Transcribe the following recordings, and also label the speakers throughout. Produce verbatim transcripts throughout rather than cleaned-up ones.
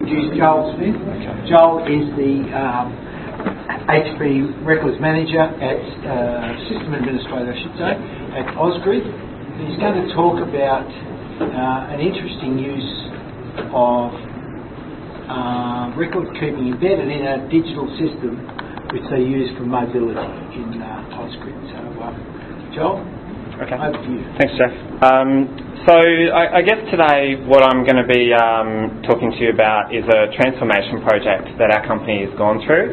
Speaker 1: introduce Joel Smith.
Speaker 2: Okay.
Speaker 1: Joel is the um, H P Records Manager at uh, System Administrator, I should say, at Ausgrid. He's going to talk about uh, an interesting use of uh, record keeping embedded in a digital system which they use for mobility in uh, Ausgrid. So, uh, Joel,
Speaker 2: okay.
Speaker 1: over to you.
Speaker 2: Thanks, Jeff. Um, so I, I guess today what I'm going to be um, talking to you about is a transformation project that our company has gone through.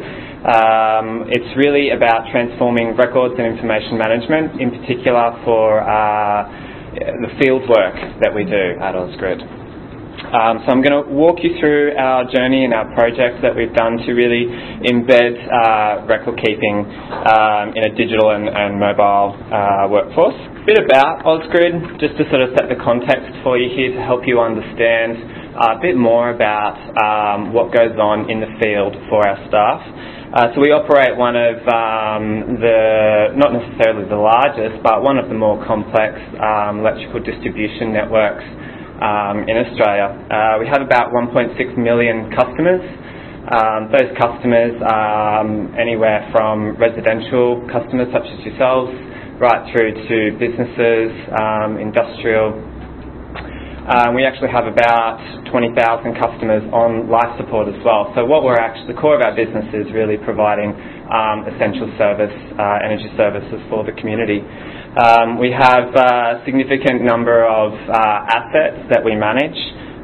Speaker 2: Um, it's really about transforming records and information management, in particular for uh, the field work that we do at Ausgrid. Um, so I'm going to walk you through our journey and our projects that we've done to really embed uh, record keeping um, in a digital and, and mobile uh, workforce. A bit about Ausgrid, just to sort of set the context for you here to help you understand a bit more about um, what goes on in the field for our staff. Uh, so we operate one of um, the, not necessarily the largest, but one of the more complex um, electrical distribution networks um, in Australia. Uh, we have about one point six million customers. Um, those customers are um, anywhere from residential customers such as yourselves, right through to businesses, um, industrial. Um, we actually have about twenty thousand customers on life support as well. So what we're actually, the core of our business is really providing um, essential service, uh, energy services for the community. Um, we have a significant number of uh, assets that we manage.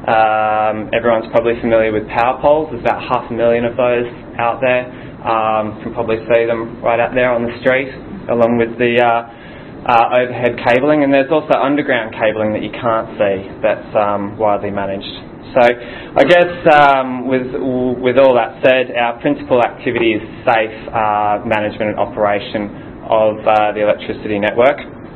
Speaker 2: Um, everyone's probably familiar with power poles. There's about half a million of those out there. Um, you can probably see them right out there on the street, along with the uh, Uh, overhead cabling, and there's also underground cabling that you can't see that's um, widely managed. So I guess um, with with all that said, our principal activity is safe uh, management and operation of uh, the electricity network.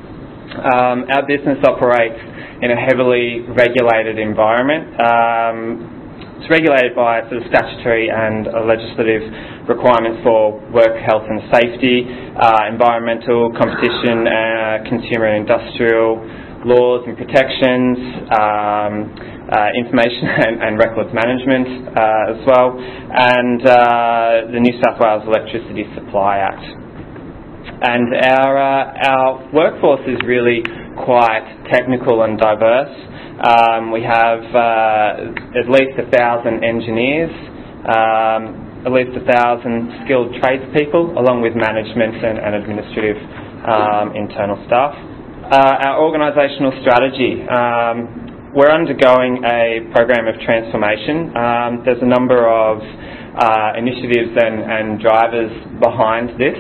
Speaker 2: Um, our business operates in a heavily regulated environment. Um, It's regulated by sort of statutory and uh, legislative requirements for work health and safety, uh, environmental, competition, uh, consumer and industrial laws and protections, um, uh, information and, and records management uh, as well, and uh, the New South Wales Electricity Supply Act. And our uh, our workforce is really quite technical and diverse. Um, we have uh, at least a thousand engineers, um, at least a thousand skilled tradespeople, along with management and, and administrative um, internal staff. Uh, our organisational strategy. Um, we're undergoing a program of transformation. Um, there's a number of uh, initiatives and, and drivers behind this.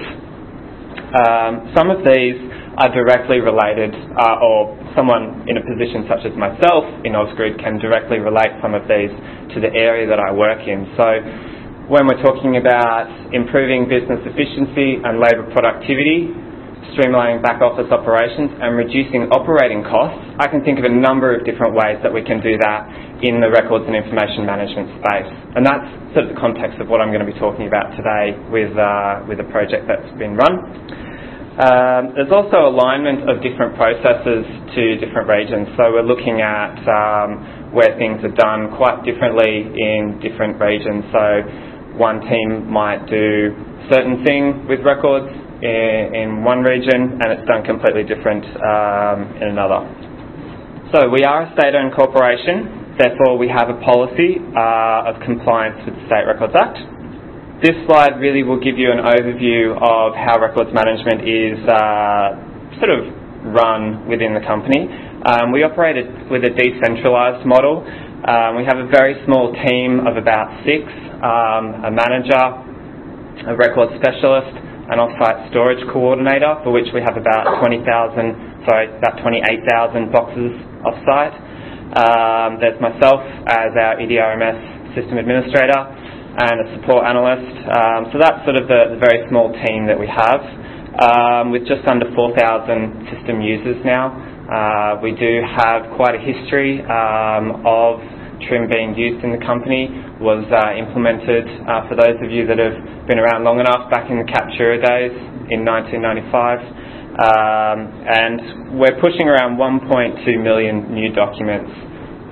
Speaker 2: Um, some of these are directly related, uh, or someone in a position such as myself in Ausgrid can directly relate some of these to the area that I work in. So when we're talking about improving business efficiency and labour productivity, streamlining back office operations and reducing operating costs, I can think of a number of different ways that we can do that in the records and information management space. And that's sort of the context of what I'm going to be talking about today with, uh, with a project that's been run. Um, there's also alignment of different processes to different regions. So we're looking at um, where things are done quite differently in different regions. So one team might do certain thing with records in, in one region and it's done completely different um, in another. So we are a state-owned corporation, therefore we have a policy uh, of compliance with the State Records Act. This slide really will give you an overview of how records management is uh, sort of run within the company. Um, we operate with a decentralised model. Um, we have a very small team of about six, um, a manager, a record specialist, an off-site storage coordinator, for which we have about twenty thousand, sorry, about twenty-eight thousand boxes off-site. Um, there's myself as our E D R M S system administrator, and a support analyst. Um, so that's sort of the, the very small team that we have, um, with just under four thousand system users now. Uh, we do have quite a history um, of Trim being used in the company. Was uh, implemented, uh, for those of you that have been around long enough, back in the Captura days in nineteen ninety-five. Um, and we're pushing around one point two million new documents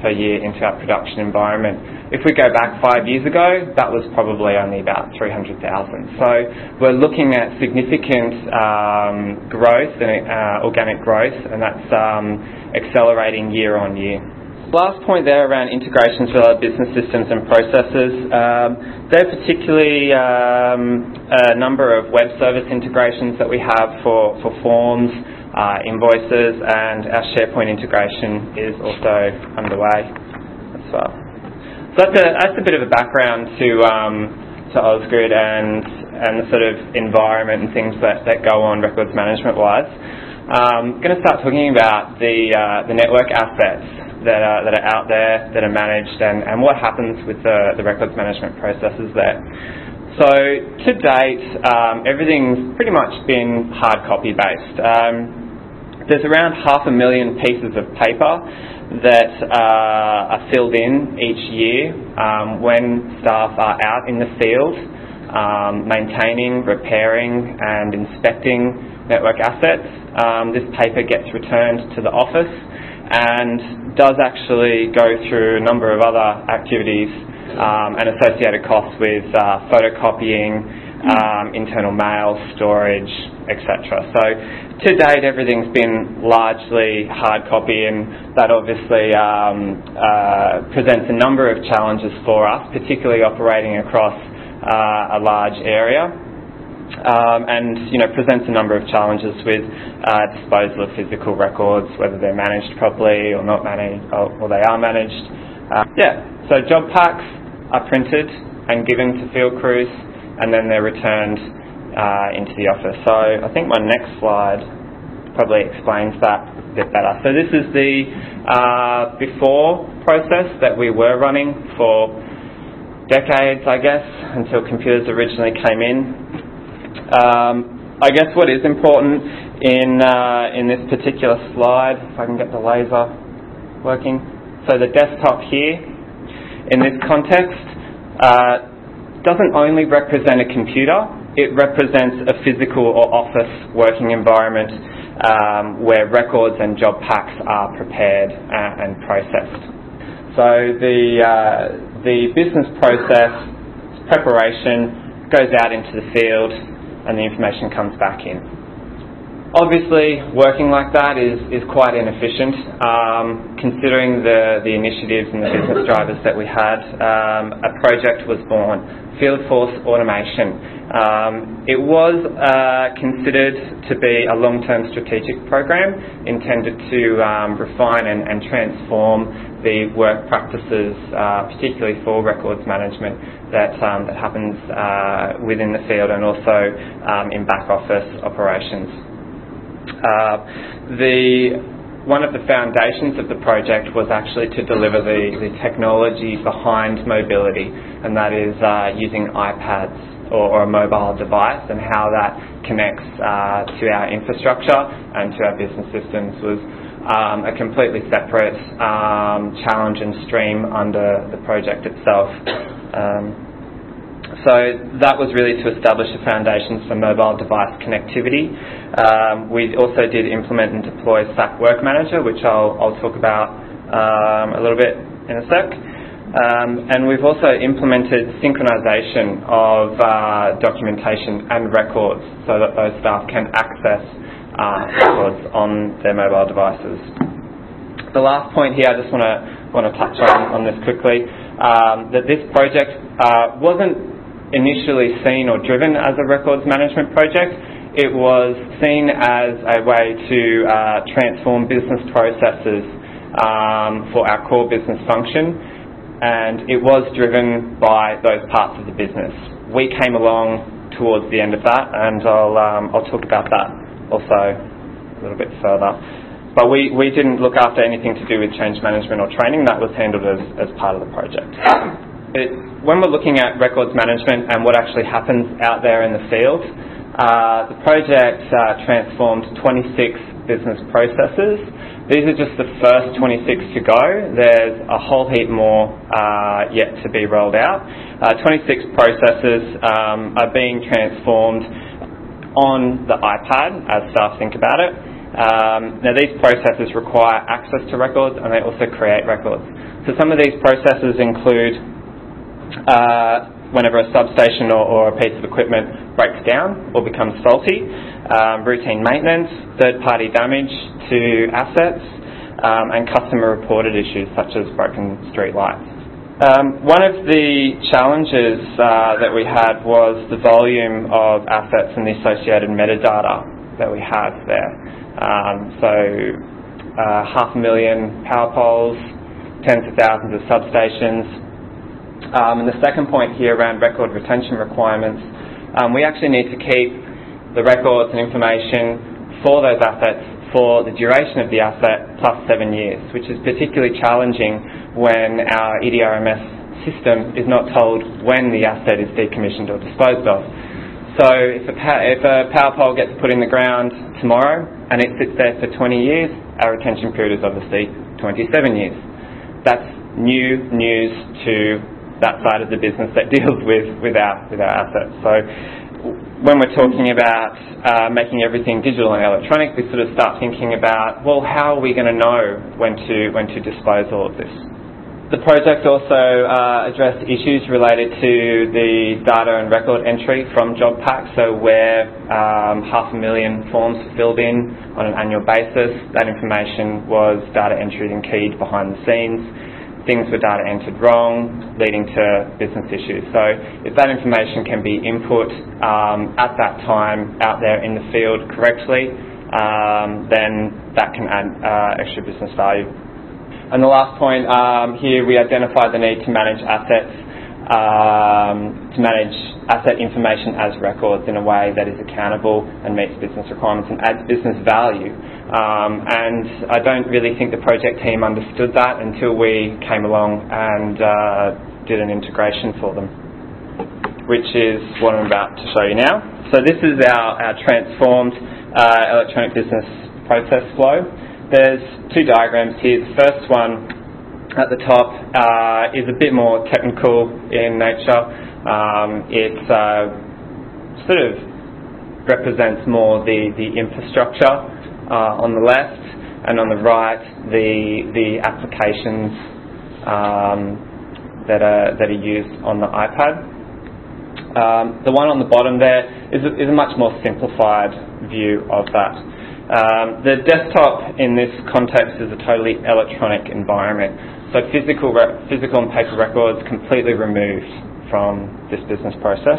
Speaker 2: per year into our production environment. If we go back five years ago, that was probably only about three hundred thousand. So we're looking at significant um, growth and uh, organic growth, and that's um, accelerating year on year. Last point there around integrations with other business systems and processes. Um, there are particularly um, a number of web service integrations that we have for, for forms, uh, invoices, and our SharePoint integration is also underway as well. So that's a, that's a bit of a background to, um, to Ausgrid and, and the sort of environment and things that, that go on records management-wise. I'm going to start talking about the, uh, the network assets that are, that are out there, that are managed, and, and what happens with the, the records management processes there. So to date, um, everything's pretty much been hard copy based. Um, there's around half a million pieces of paper that uh, are filled in each year um, when staff are out in the field um, maintaining, repairing and inspecting network assets. Um, this paper gets returned to the office and does actually go through a number of other activities um, and associated costs with uh, photocopying, um, internal mail, storage, et cetera. So to date, everything's been largely hard copy, and that obviously um, uh, presents a number of challenges for us, particularly operating across uh, a large area. Um, and, you know, presents a number of challenges with uh, disposal of physical records, whether they're managed properly or not managed, or, or they are managed. Uh, yeah, so job packs are printed and given to field crews, and then they're returned uh, into the office. So I think my next slide probably explains that a bit better. So this is the uh, before process that we were running for decades, I guess, until computers originally came in. Um, I guess what is important in uh, in this particular slide, if I can get the laser working, so the desktop here, in this context, uh, doesn't only represent a computer, it represents a physical or office working environment um, where records and job packs are prepared uh, and processed. So the, uh, the business process preparation goes out into the field, and the information comes back in. Obviously, working like that is, is quite inefficient, um, considering the, the initiatives and the business drivers that we had. Um, a project was born, Field Force Automation. Um, it was uh, considered to be a long-term strategic program intended to um, refine and, and transform the work practices, uh, particularly for records management, that um, that happens uh, within the field and also um, in back office operations. Uh, the one of the foundations of the project was actually to deliver the, the technology behind mobility, and that is uh, using iPads or, or a mobile device, and how that connects uh, to our infrastructure and to our business systems was Um, a completely separate um, challenge and stream under the project itself. Um, so that was really to establish the foundations for mobile device connectivity. Um, we also did implement and deploy S A P Work Manager, which I'll, I'll talk about um, a little bit in a sec. Um, and we've also implemented synchronization of uh, documentation and records so that those staff can access Uh, records on their mobile devices. The last point here, I just want to want to touch on, on this quickly, um, that this project uh, wasn't initially seen or driven as a records management project. It was seen as a way to uh, transform business processes um, for our core business function, and it was driven by those parts of the business. We came along towards the end of that, and I'll um, I'll talk about that also a little bit further. But we, we didn't look after anything to do with change management or training. That was handled as, as part of the project. It, when we're looking at records management and what actually happens out there in the field, uh, the project uh, transformed twenty-six business processes. These are just the first twenty-six to go. There's a whole heap more uh, yet to be rolled out. Uh, twenty-six processes um, are being transformed on the iPad as staff think about it, Um, now these processes require access to records, and they also create records. So some of these processes include uh, whenever a substation or, or a piece of equipment breaks down or becomes faulty, um, routine maintenance, third-party damage to assets, um, and customer-reported issues such as broken street lights. Um, one of the challenges uh, that we had was the volume of assets and the associated metadata that we had there. Um, so uh, half a million power poles, tens of thousands of substations. Um, and the second point here around record retention requirements, um, we actually need to keep the records and information for those assets for the duration of the asset plus seven years, which is particularly challenging when our E D R M S system is not told when the asset is decommissioned or disposed of. So if a, if a power pole gets put in the ground tomorrow and it sits there for twenty years, our retention period is obviously twenty-seven years. That's new news to that side of the business that deals with, with, our, with our assets. So when we're talking about uh, making everything digital and electronic, we sort of start thinking about, well, how are we going to know when to, when to dispose all of this? The project also uh, addressed issues related to the data and record entry from JobPack, so where um, half a million forms were filled in on an annual basis. That information was data entered and keyed behind the scenes. Things were data entered wrong, leading to business issues. So if that information can be input um, at that time out there in the field correctly, um, then that can add uh, extra business value. And the last point um, here, we identified the need to manage assets, um, to manage asset information as records in a way that is accountable and meets business requirements and adds business value. Um, and I don't really think the project team understood that until we came along and uh, did an integration for them, which is what I'm about to show you now. So this is our, our transformed uh, electronic business process flow. There's two diagrams here. The first one at the top uh, is a bit more technical in nature. Um, it uh, sort of represents more the, the infrastructure uh, on the left, and on the right the the applications um, that are that are used on the iPad. Um, the one on the bottom there is a, is a much more simplified view of that. Um, the desktop in this context is a totally electronic environment, so physical, re- physical and paper records completely removed from this business process.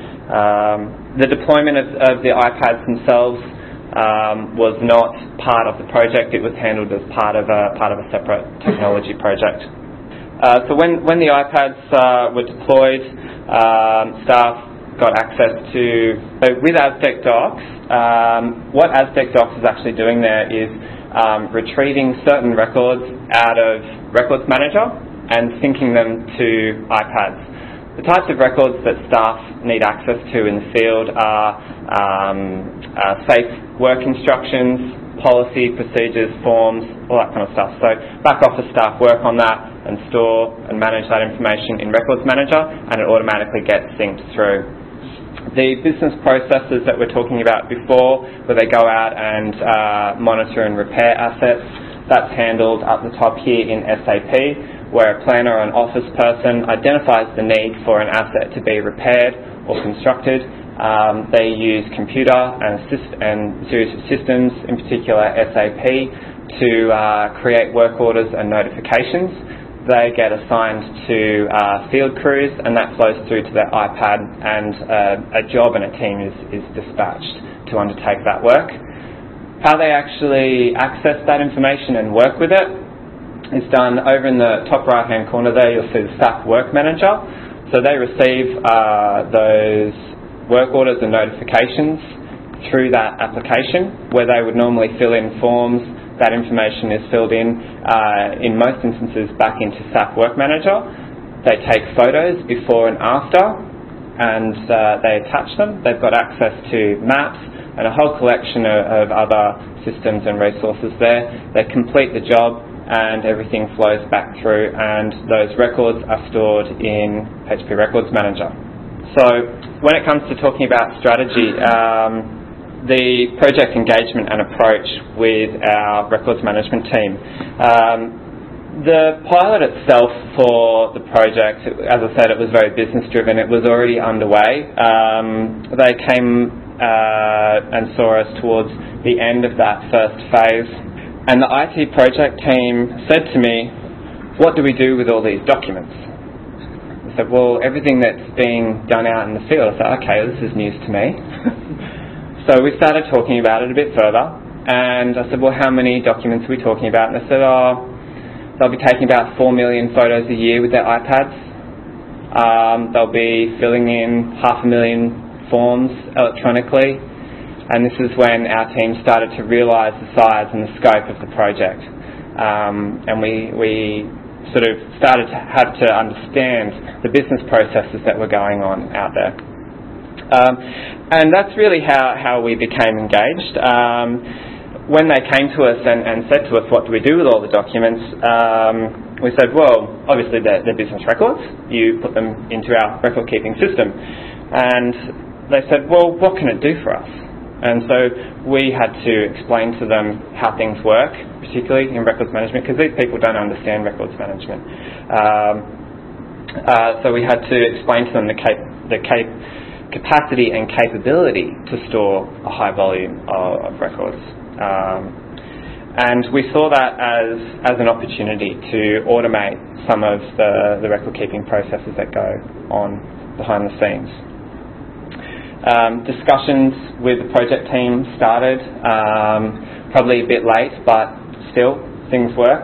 Speaker 2: Um, the deployment of, of the iPads themselves um, was not part of the project. It was handled as part of a part of a separate technology project. Uh, so when when the iPads uh, were deployed, um, staff got access to, so with Aztec Docs, um, what Aztec Docs is actually doing there is um, retrieving certain records out of Records Manager and syncing them to iPads. The types of records that staff need access to in the field are um, uh, safe work instructions, policy, procedures, forms, all that kind of stuff. So back office staff work on that and store and manage that information in Records Manager, and it automatically gets synced through. The business processes that we're talking about before, where they go out and uh, monitor and repair assets, that's handled up the top here in S A P, where a planner or an office person identifies the need for an asset to be repaired or constructed. Um, they use computer and, syst- and series of systems, in particular S A P, to uh, create work orders and notifications. They get assigned to uh, field crews, and that flows through to their iPad, and uh, a job and a team is, is dispatched to undertake that work. How they actually access that information and work with it is done over in the top right hand corner there. You'll see the S A P Work Manager. So they receive uh, those work orders and notifications through that application, where they would normally fill in forms. That information is filled in, uh, in most instances, back into S A P Work Manager. They take photos before and after, and uh, they attach them. They've got access to maps and a whole collection of, of other systems and resources there. They complete the job, and everything flows back through, and those records are stored in H P Records Manager. So when it comes to talking about strategy, um, the project engagement and approach with our records management team. Um, the pilot itself for the project, as I said, it was very business driven. It was already underway. Um, they came uh, and saw us towards the end of that first phase, and the I T project team said to me, "What do we do with all these documents?" I said, "Well, everything that's being done out in the field." I said, "Okay, this is news to me." So we started talking about it a bit further, and I said, "Well, how many documents are we talking about?" And they said, "Oh, they'll be taking about four million photos a year with their iPads. Um, they'll be filling in half a million forms electronically." And this is when our team started to realise the size and the scope of the project. Um, and we, we sort of started to have to understand the business processes that were going on out there. Um, and that's really how, how we became engaged. Um, when they came to us and, and said to us, "What do we do with all the documents?" Um, we said, "Well, obviously they're, they're business records. You put them into our record keeping system." And they said, "Well, what can it do for us?" And so we had to explain to them how things work, particularly in records management, because these people don't understand records management. Um, uh, so we had to explain to them the, cap- the cap- capacity and capability to store a high volume of, of records. Um, and we saw that as, as an opportunity to automate some of the, the record keeping processes that go on behind the scenes. Um, discussions with the project team started, um, probably a bit late, but still, things worked.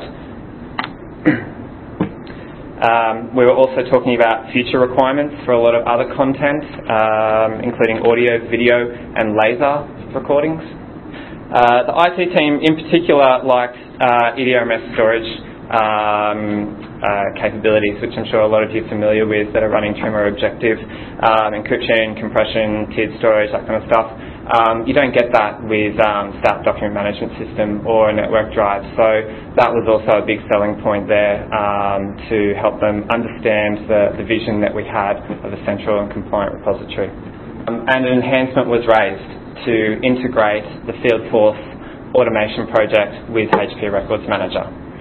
Speaker 2: um, we were also talking about future requirements for a lot of other content, um, including audio, video and laser recordings. Uh, the I T team in particular liked uh, E D R M S storage um, uh, capabilities, which I'm sure a lot of you are familiar with, that are running Tremor Objective, um, encryption, compression, tiered storage, that kind of stuff. Um, you don't get that with um, S A P document management system or a network drive, so that was also a big selling point there um, to help them understand the, the vision that we had of a central and compliant repository. Um, and an enhancement was raised to integrate the Field Force automation project with H P Records Manager.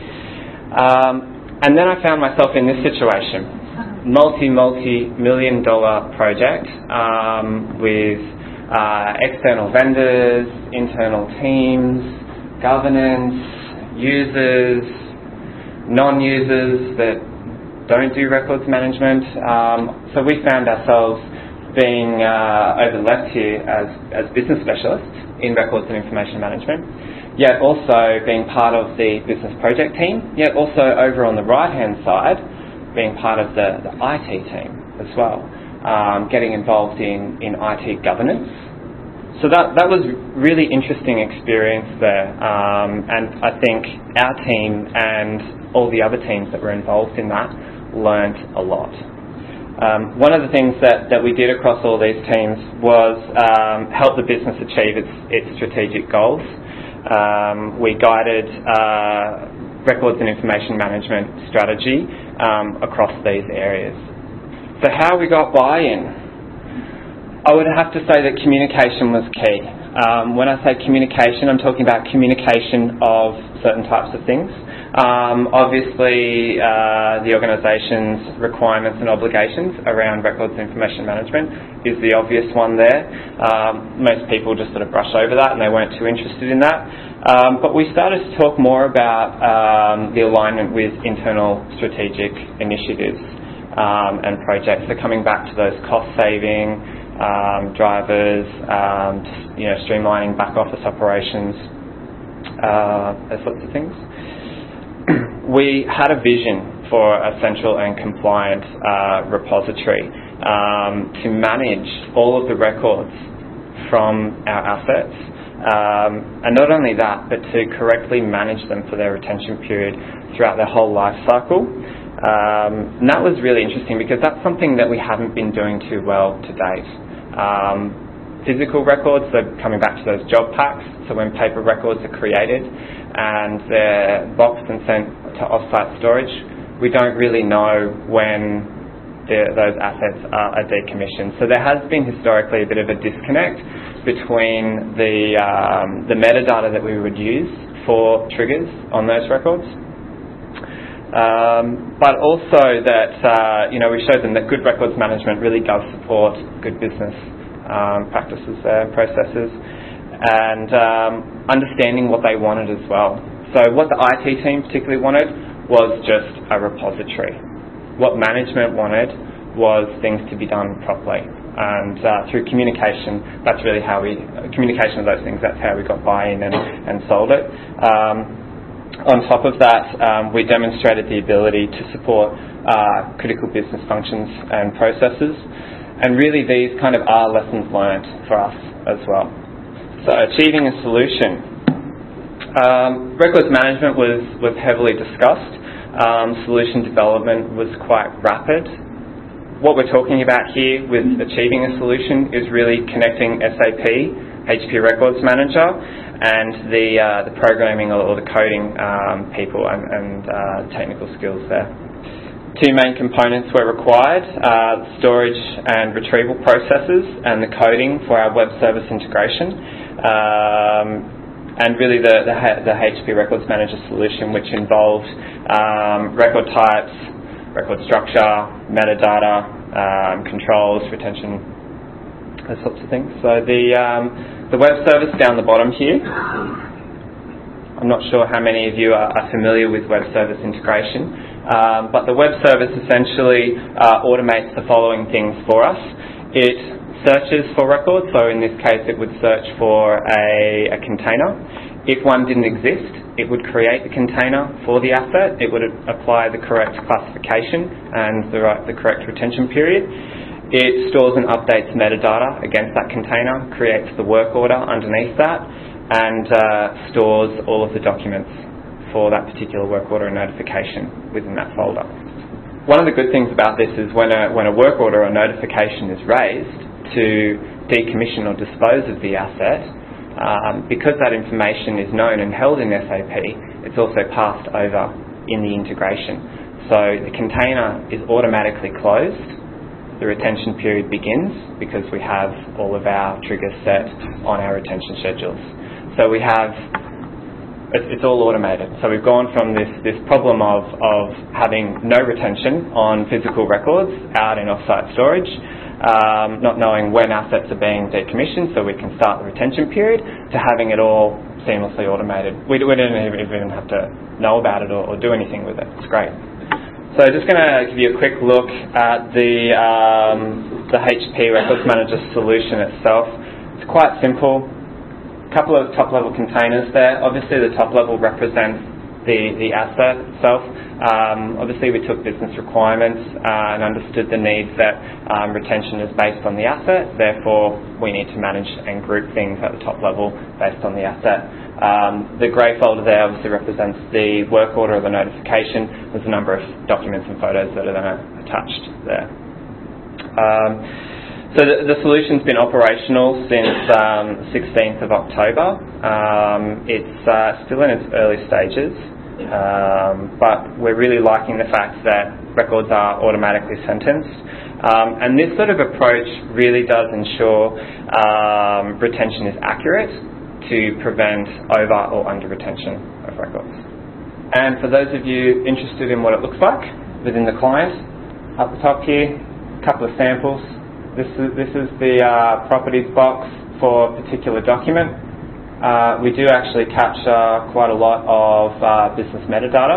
Speaker 2: Um, and then I found myself in this situation, multi, multi-million dollar project um, with uh, external vendors, internal teams, governance, users, non-users that don't do records management. Um, so we found ourselves being uh, overlapped here as, as business specialists in records and information management, yet also being part of the business project team, yet also over on the right-hand side, being part of the, the I T team as well, um, getting involved in, in I T governance. So that, that was really interesting experience there, um, and I think our team and all the other teams that were involved in that learnt a lot. Um, one of the things that, that we did across all these teams was um, help the business achieve its, its strategic goals. Um, we guided uh, records and information management strategy um, across these areas. So how we got buy-in? I would have to say that communication was key. Um, when I say communication, I'm talking about communication of certain types of things. Um, obviously, uh, the organisation's requirements and obligations around records and information management is the obvious one there. Um, most people just sort of brush over that and they weren't too interested in that. Um, but we started to talk more about um, the alignment with internal strategic initiatives um, and projects. So coming back to those cost-saving um, drivers, um, just, you know, streamlining back-office operations, uh, those sorts of things. We had a vision for a central and compliant uh, repository um, to manage all of the records from our assets, um, and not only that, but to correctly manage them for their retention period throughout their whole life cycle. Um, and that was really interesting because that's something that we haven't been doing too well to date. Um, physical records, so coming back to those job packs, so when paper records are created and they're boxed and sent to off-site storage, we don't really know when the, those assets are, are decommissioned. So there has been historically a bit of a disconnect between the, um, the metadata that we would use for triggers on those records. Um, but also that, uh, you know, we showed them that good records management really does support good business um, practices there, processes, and um, understanding what they wanted as well. So what the I T team particularly wanted was just a repository. What management wanted was things to be done properly. And uh, through communication, that's really how we, communication of those things, that's how we got buy-in and, and sold it. Um, on top of that, um, we demonstrated the ability to support uh, critical business functions and processes. And really these kind of are lessons learned for us as well. So achieving a solution. Um, records management was, was heavily discussed. Um, solution development was quite rapid. What we're talking about here with achieving a solution is really connecting S A P, H P Records Manager, and the, uh, the programming or the coding um, people and, and uh, technical skills there. Two main components were required, uh, storage and retrieval processes and the coding for our web service integration. Um, and really the, the, the H P Records Manager solution, which involved um, record types, record structure, metadata, um, controls, retention, those sorts of things. So the, um, the web service down the bottom here, I'm not sure how many of you are, are familiar with web service integration, um, but the web service essentially uh, automates the following things for us. It searches for records, so in this case it would search for a, a container. If one didn't exist, it would create the container for the asset. It would apply the correct classification and the, right, the correct retention period. It stores and updates metadata against that container, creates the work order underneath that, and uh, stores all of the documents for that particular work order and notification within that folder. One of the good things about this is when a, when a work order or notification is raised to decommission or dispose of the asset, um, because that information is known and held in S A P, it's also passed over in the integration. So the container is automatically closed. The retention period begins because we have all of our triggers set on our retention schedules. So we have, it's all automated. So we've gone from this, this problem of, of having no retention on physical records out in off-site storage, um, not knowing when assets are being decommissioned so we can start the retention period, to having it all seamlessly automated. We, we don't even have to know about it or, or do anything with it. It's great. So just going to give you a quick look at the, um, the H P Records Manager solution itself. It's quite simple. A couple of top-level containers there. Obviously the top level represents the, the asset itself. Um, obviously we took business requirements uh, and understood the need that um, retention is based on the asset. Therefore we need to manage and group things at the top level based on the asset. Um, the grey folder there obviously represents the work order or the notification. There's a number of documents and photos that are then attached there. Um, so the, the solution's been operational since um, sixteenth of October. Um, it's uh, still in its early stages, um, but we're really liking the fact that records are automatically sentenced. Um, and this sort of approach really does ensure um, retention is accurate to prevent over or under retention of records. And for those of you interested in what it looks like within the client, up the top here, a couple of samples. This is, this is the uh, properties box for a particular document. Uh, we do actually capture quite a lot of uh, business metadata.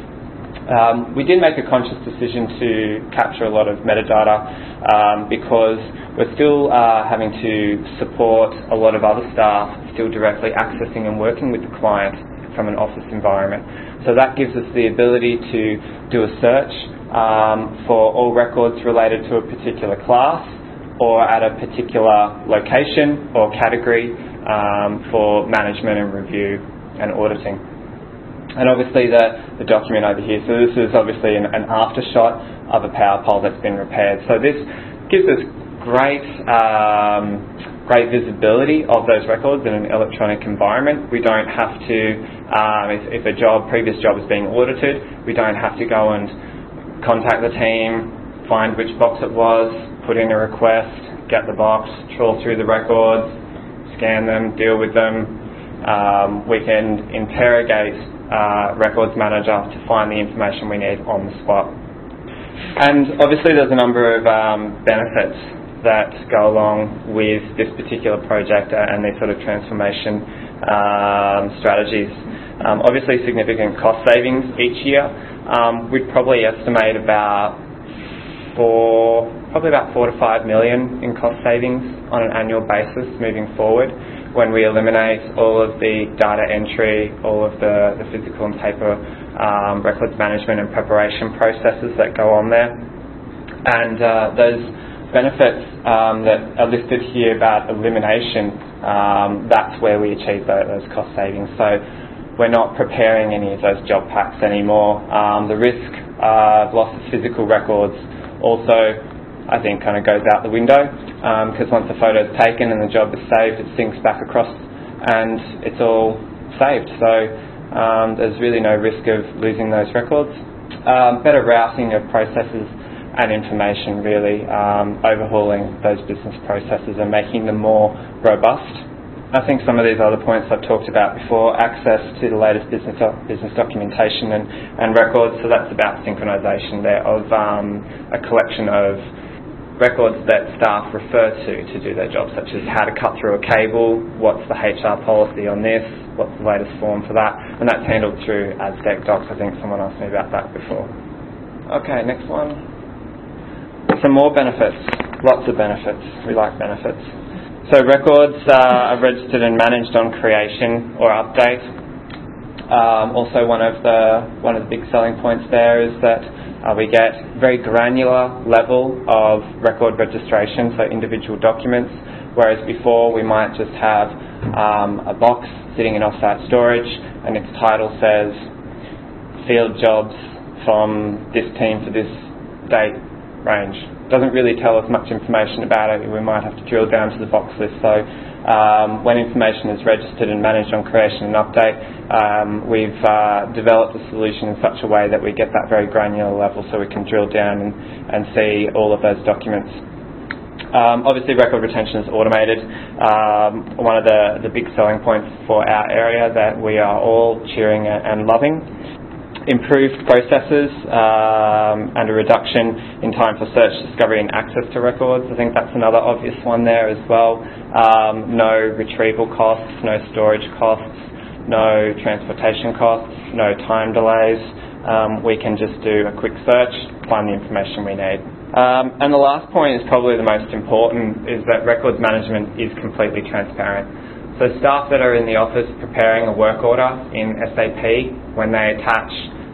Speaker 2: Um, we did make a conscious decision to capture a lot of metadata um, because we're still uh, having to support a lot of other staff still directly accessing and working with the client from an office environment. So that gives us the ability to do a search um, for all records related to a particular class or at a particular location or category um, for management and review and auditing. And obviously the, the document over here, so this is obviously an, an after shot of a power pole that's been repaired. So this gives us great um, great visibility of those records in an electronic environment. We don't have to, um, if, if a job, previous job is being audited, we don't have to go and contact the team, find which box it was, put in a request, get the box, trawl through the records, scan them, deal with them. Um, we can interrogate uh, Records Manager to find the information we need on the spot. And obviously there's a number of um, benefits that go along with this particular project and these sort of transformation um, strategies. Um, obviously significant cost savings each year. Um, we'd probably estimate about four, probably about four to five million in cost savings on an annual basis moving forward when we eliminate all of the data entry, all of the, the physical and paper um, records management and preparation processes that go on there. And uh, those benefits um, that are listed here about elimination, um, that's where we achieve those, those cost savings. So we're not preparing any of those job packs anymore. Um, the risk of loss of physical records also, I think, kind of goes out the window because um, once the photo is taken and the job is saved, it syncs back across and it's all saved. So um, there's really no risk of losing those records. Um, better routing of processes and information, really, um, overhauling those business processes and making them more robust. I think some of these other points I've talked about before, access to the latest business do- business documentation and, and records, so that's about synchronisation there of um, a collection of records that staff refer to to do their job, such as how to cut through a cable, what's the H R policy on this, what's the latest form for that, and that's handled through ASDEC docs. I think someone asked me about that before. Okay, next one. Some more benefits, lots of benefits. We like benefits. So records uh, are registered and managed on creation or update. Um, also, one of the one of the big selling points there is that uh, we get very granular level of record registration, so individual documents. Whereas before we might just have um, a box sitting in off-site storage, and its title says "Field Jobs from this team for this date range." Doesn't really tell us much information about it. We might have to drill down to the box list. So um, when information is registered and managed on creation and update, um, we've uh, developed a solution in such a way that we get that very granular level so we can drill down and, and see all of those documents. Um, obviously record retention is automated. Um, one of the, the big selling points for our area that we are all cheering and loving. Improved processes um, and a reduction in time for search, discovery and access to records. I think that's another obvious one there as well. Um, no retrieval costs, no storage costs, no transportation costs, no time delays. Um, we can just do a quick search, find the information we need. Um, and the last point is probably the most important, is that records management is completely transparent. So staff that are in the office preparing a work order in S A P, when they attach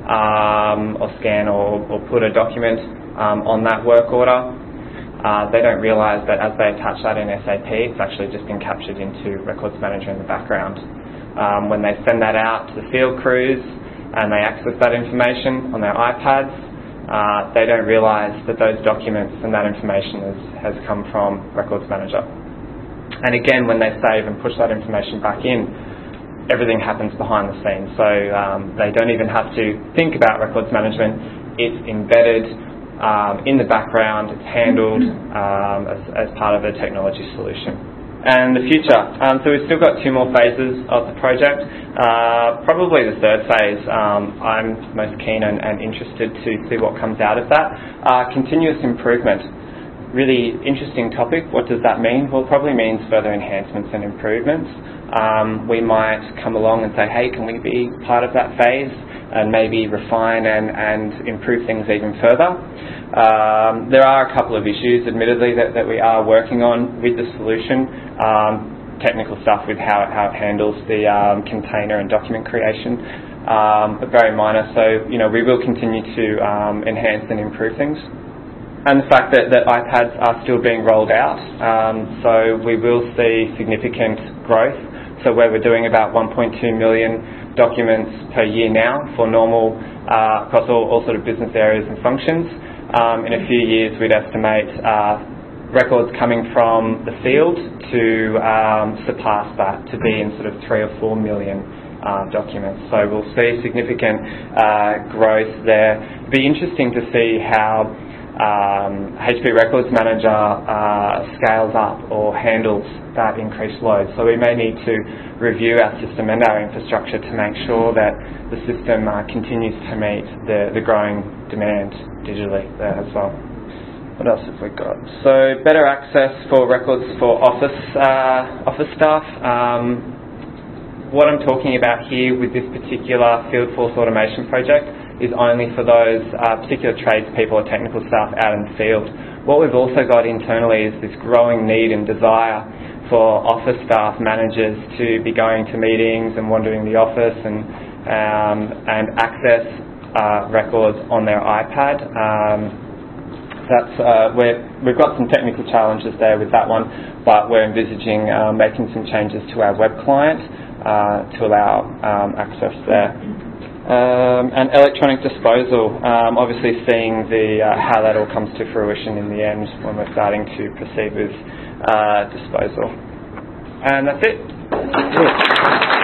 Speaker 2: um, or scan or, or put a document um, on that work order, uh, they don't realise that as they attach that in S A P, it's actually just been captured into Records Manager in the background. Um, when they send that out to the field crews and they access that information on their iPads, uh, they don't realise that those documents and that information has, has come from Records Manager. And again, when they save and push that information back in, everything happens behind the scenes. So um, they don't even have to think about records management. It's embedded um, in the background. It's handled um, as, as part of the technology solution. And the future. Um, so we've still got two more phases of the project. Uh, probably the third phase. Um, I'm most keen and, and interested to see what comes out of that. Uh, continuous improvement. Really interesting topic. What does that mean? Well, it probably means further enhancements and improvements. Um, we might come along and say, hey, can we be part of that phase and maybe refine and, and improve things even further? Um, there are a couple of issues, admittedly, that, that we are working on with the solution. Um, technical stuff with how it, how it handles the um, container and document creation, um, but very minor. So, you know, we will continue to um, enhance and improve things. And the fact that, that iPads are still being rolled out, um, so we will see significant growth. So where we're doing about one point two million documents per year now for normal, uh, across all, all sort of business areas and functions, um, in a few years we'd estimate uh, records coming from the field to um, surpass that, to be in sort of three or four million uh, documents. So we'll see significant uh, growth there. It'll be interesting to see how um, H P Records Manager uh, scales up or handles that increased load. So we may need to review our system and our infrastructure to make sure that the system uh, continues to meet the, the growing demand digitally there as well. What else have we got? So better access for records for office uh, office staff. Um, what I'm talking about here with this particular field force automation project is only for those uh, particular tradespeople or technical staff out in the field. What we've also got internally is this growing need and desire for office staff managers to be going to meetings and wandering the office and um, and access uh, records on their iPad. Um, that's uh, we're, we've got some technical challenges there with that one, but we're envisaging uh, making some changes to our web client uh, to allow um, access there. Um, and electronic disposal, um, obviously seeing the uh, how that all comes to fruition in the end when we're starting to proceed with uh, disposal. And that's it.